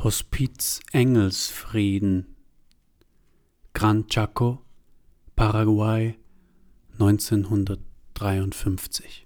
Hospiz Engelsfrieden, Gran Chaco, Paraguay, 1953.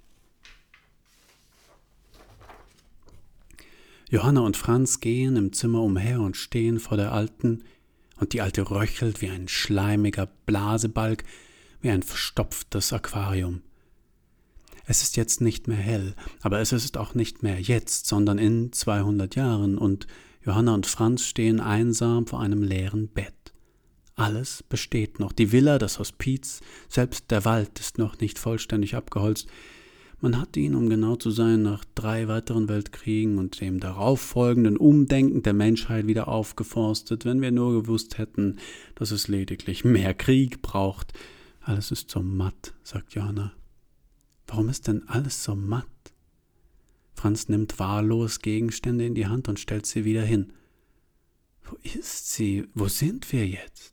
Johanna und Franz gehen im Zimmer umher und stehen vor der Alten, und die Alte röchelt wie ein schleimiger Blasebalg, wie ein verstopftes Aquarium. Es ist jetzt nicht mehr hell, aber es ist auch nicht mehr jetzt, sondern in 200 Jahren, und Johanna und Franz stehen einsam vor einem leeren Bett. Alles besteht noch, die Villa, das Hospiz, selbst der Wald ist noch nicht vollständig abgeholzt. Man hat ihn, um genau zu sein, nach 3 weiteren Weltkriegen und dem darauffolgenden Umdenken der Menschheit wieder aufgeforstet, wenn wir nur gewusst hätten, dass es lediglich mehr Krieg braucht. Alles ist so matt, sagt Johanna. Warum ist denn alles so matt? Franz nimmt wahllos Gegenstände in die Hand und stellt sie wieder hin. Wo ist sie? Wo sind wir jetzt?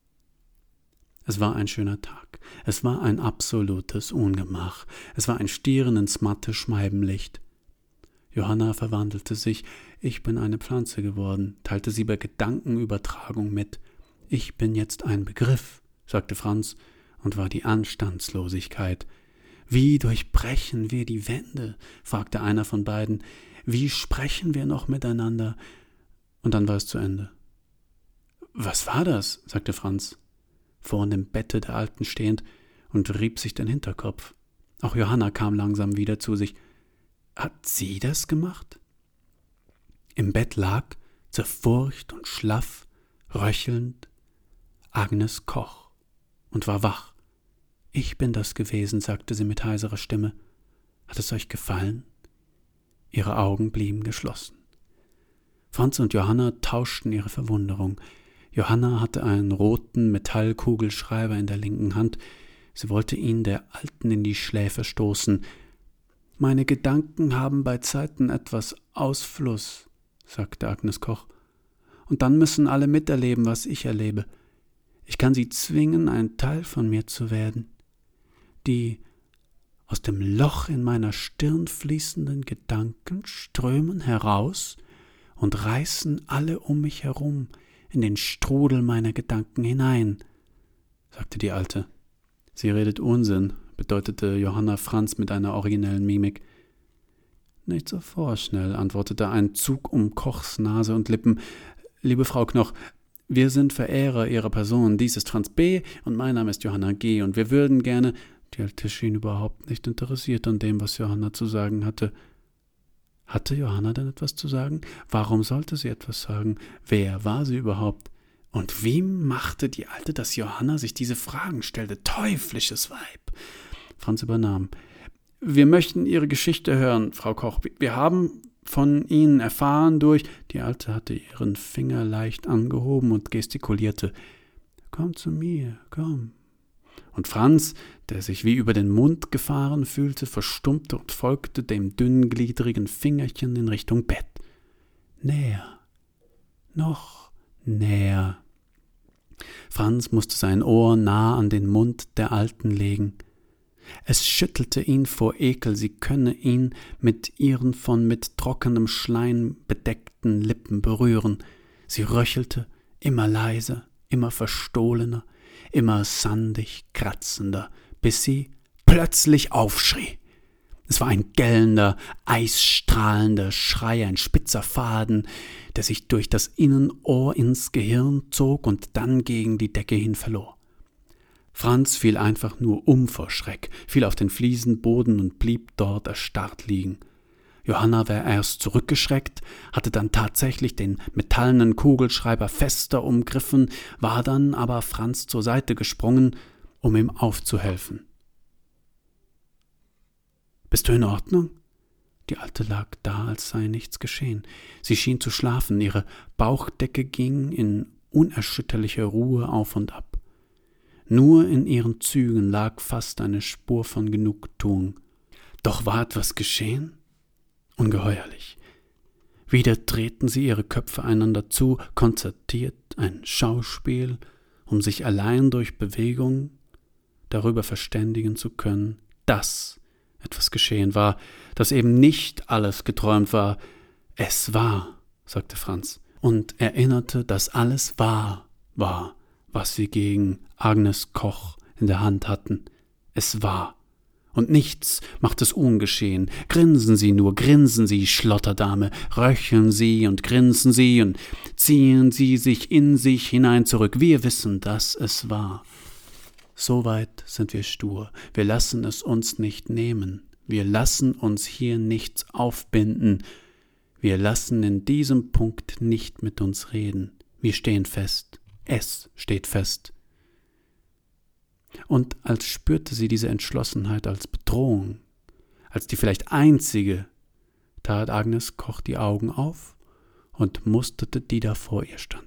Es war ein schöner Tag. Es war ein absolutes Ungemach. Es war ein Stieren ins matte Scheibenlicht. Johanna verwandelte sich. Ich bin eine Pflanze geworden, teilte sie bei Gedankenübertragung mit. Ich bin jetzt ein Begriff, sagte Franz, und war die Anstandslosigkeit. Wie durchbrechen wir die Wände? Fragte einer von beiden. Wie sprechen wir noch miteinander? Und dann war es zu Ende. Was war das? Sagte Franz, vor dem Bette der Alten stehend, und rieb sich den Hinterkopf. Auch Johanna kam langsam wieder zu sich. Hat sie das gemacht? Im Bett lag, zerfurcht und schlaff, röchelnd, Agnes Koch und war wach. Ich bin das gewesen, sagte sie mit heiserer Stimme. Hat es euch gefallen? Ihre Augen blieben geschlossen. Franz und Johanna tauschten ihre Verwunderung. Johanna hatte einen roten Metallkugelschreiber in der linken Hand. Sie wollte ihn der Alten in die Schläfe stoßen. »Meine Gedanken haben bei Zeiten etwas Ausfluss«, sagte Agnes Koch. »Und dann müssen alle miterleben, was ich erlebe. Ich kann sie zwingen, ein Teil von mir zu werden. Die aus dem Loch in meiner Stirn fließenden Gedanken strömen heraus und reißen alle um mich herum in den Strudel meiner Gedanken hinein«, sagte die Alte. »Sie redet Unsinn«, bedeutete Johanna Franz mit einer originellen Mimik. »Nicht so vorschnell«, antwortete ein Zug um Kochs Nase und Lippen. »Liebe Frau Knoch, wir sind Verehrer Ihrer Person. Dies ist Franz B. und mein Name ist Johanna G. und wir würden gerne...« Die Alte schien überhaupt nicht interessiert an dem, was Johanna zu sagen hatte. Hatte Johanna denn etwas zu sagen? Warum sollte sie etwas sagen? Wer war sie überhaupt? Und wie machte die Alte, dass Johanna sich diese Fragen stellte? Teuflisches Weib! Franz übernahm. »Wir möchten Ihre Geschichte hören, Frau Koch. Wir haben von Ihnen erfahren durch...« Die Alte hatte ihren Finger leicht angehoben und gestikulierte. »Komm zu mir, komm.« Und Franz, der sich wie über den Mund gefahren fühlte, verstummte und folgte dem dünngliedrigen Fingerchen in Richtung Bett. Näher, noch näher. Franz musste sein Ohr nah an den Mund der Alten legen. Es schüttelte ihn vor Ekel, sie könne ihn mit ihren mit trockenem Schleim bedeckten Lippen berühren. Sie röchelte, immer leiser, immer verstohlener, immer sandig kratzender, bis sie plötzlich aufschrie. Es war ein gellender, eisstrahlender Schrei, ein spitzer Faden, der sich durch das Innenohr ins Gehirn zog und dann gegen die Decke hin verlor. Franz fiel einfach nur um vor Schreck, fiel auf den Fliesenboden und blieb dort erstarrt liegen. Johanna war erst zurückgeschreckt, hatte dann tatsächlich den metallenen Kugelschreiber fester umgriffen, war dann aber Franz zur Seite gesprungen, um ihm aufzuhelfen. »Bist du in Ordnung?« Die Alte lag da, als sei nichts geschehen. Sie schien zu schlafen, ihre Bauchdecke ging in unerschütterlicher Ruhe auf und ab. Nur in ihren Zügen lag fast eine Spur von Genugtuung. Doch war etwas geschehen? Ungeheuerlich. Wieder drehten sie ihre Köpfe einander zu, konzertiert, ein Schauspiel, um sich allein durch Bewegung darüber verständigen zu können, dass etwas geschehen war, dass eben nicht alles geträumt war. »Es war«, sagte Franz, und erinnerte, dass alles wahr war, was sie gegen Agnes Koch in der Hand hatten. Es war. Und nichts macht es ungeschehen. Grinsen Sie nur, grinsen Sie, Schlotterdame, röcheln Sie und grinsen Sie und ziehen Sie sich in sich hinein zurück. Wir wissen, dass es war. Soweit sind wir stur. Wir lassen es uns nicht nehmen. Wir lassen uns hier nichts aufbinden. Wir lassen in diesem Punkt nicht mit uns reden. Wir stehen fest. Es steht fest. Und als spürte sie diese Entschlossenheit als Bedrohung, als die vielleicht einzige, tat Agnes Koch die Augen auf und musterte die da vor ihr stand.